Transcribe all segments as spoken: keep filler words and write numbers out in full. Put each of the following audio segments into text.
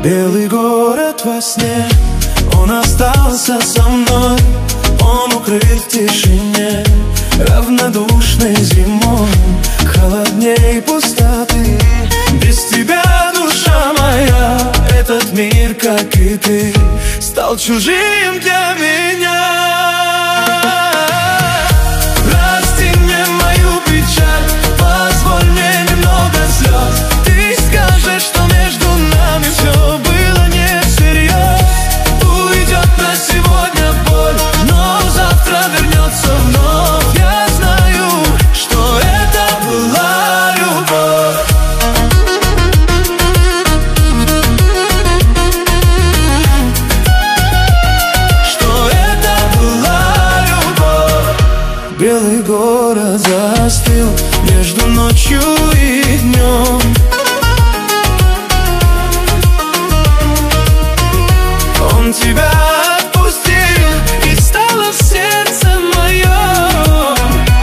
Белый город во сне, он остался со мной. Он укрыт в тишине, равнодушной зимой, холодней пустоты. Без тебя, душа моя, этот мир, как и ты, стал чужим для меня. Прости мне мою печаль, позволь мне немного слез. Ты скажешь, что между нами все было не всерьез. Уйдет на сегодня боль, но завтра вернется вновь. Я знаю, что это была любовь. Что это была любовь. Белый город застыл между ночью и днем. Он тебя отпустил, и стало в сердце моем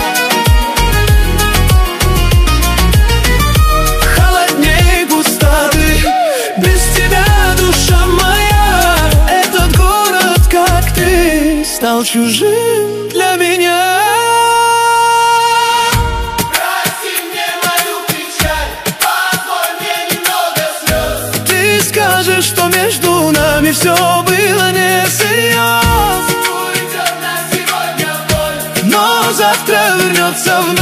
холодней пустоты. Без тебя, душа моя, этот город, как ты, стал чужим для меня. Прости мне мою печаль, позволь мне немного слез. Ты скажешь, что между нами все было не всерьез. Уйдет на сегодня боль, но завтра вернется вновь.